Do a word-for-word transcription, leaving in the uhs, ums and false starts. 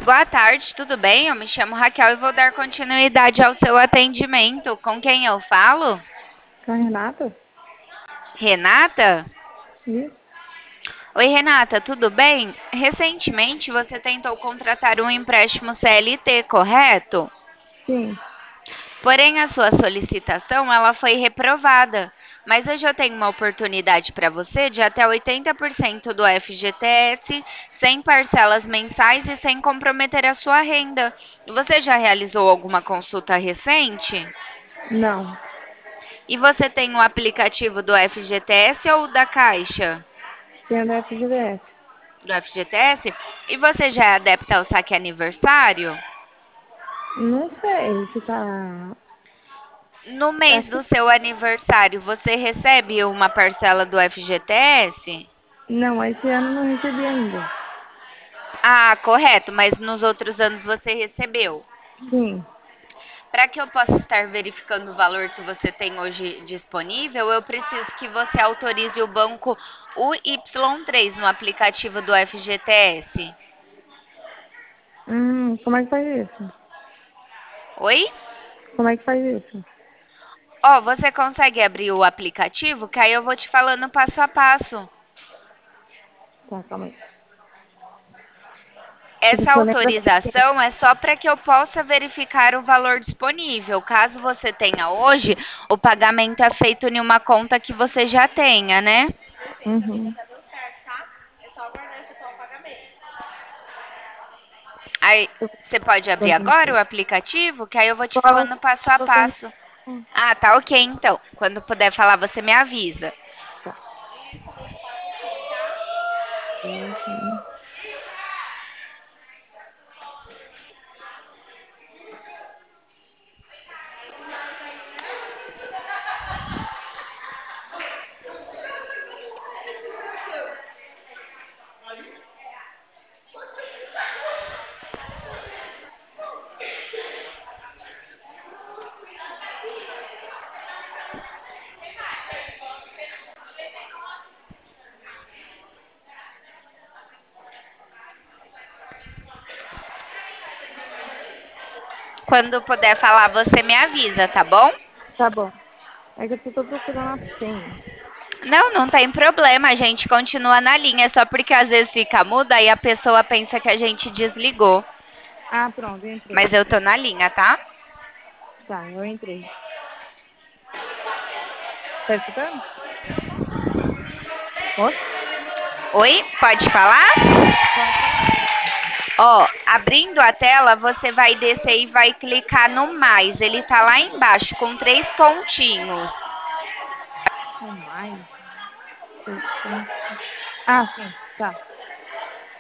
Boa tarde, tudo bem? Eu me chamo Raquel e vou dar continuidade ao seu atendimento. Com quem eu falo? Com a Renata? Renata? Isso? Oi, Renata, tudo bem? Recentemente você tentou contratar um empréstimo C L T, correto? Sim. Porém, a sua solicitação ela foi reprovada. Mas hoje eu tenho uma oportunidade para você de até oitenta por cento do F G T S, sem parcelas mensais e sem comprometer a sua renda. Você já realizou alguma consulta recente? Não. E você tem o aplicativo do F G T S ou da Caixa? Tem a da F G D S. Do F G T S? E você já é adepta ao saque aniversário? Não sei se tá. No mês Acho do que. seu aniversário, você recebe uma parcela do F G T S? Não, esse ano não recebi ainda. Ah, correto, mas nos outros anos você recebeu. Sim. Para que eu possa estar verificando o valor que você tem hoje disponível, eu preciso que você autorize o banco U Y três no aplicativo do F G T S. Hum, como é que faz isso? Oi? Como é que faz isso? Ó, você consegue abrir o aplicativo? Que aí eu vou te falando passo a passo. Tá, calma aí. Deixa eu Essa só lembrar certinho. autorização é só para que eu possa verificar o valor disponível. Caso você tenha hoje, o pagamento é feito em uma conta que você já tenha, né? Uhum. Aí Eu você pode tô abrir agora o lembrando. aplicativo, que aí eu vou te Posso, falando passo a tô terminando. passo. Ah, tá ok então. Quando puder falar, você me avisa. Tá. Uhum. Quando puder falar, você me avisa, tá bom? Tá bom. É que eu tô procurando a senha. Não, não tem problema, a gente continua na linha, só porque às vezes fica muda e a pessoa pensa que a gente desligou. Ah, pronto, eu entrei. Mas eu tô na linha, tá? Tá, eu entrei. Tá escutando? Oi? Oi, pode falar? Pode falar. Ó, abrindo a tela, você vai descer e vai clicar no mais. Ele tá lá embaixo com três pontinhos. Com mais? Eu tenho- Ah, sim, tá.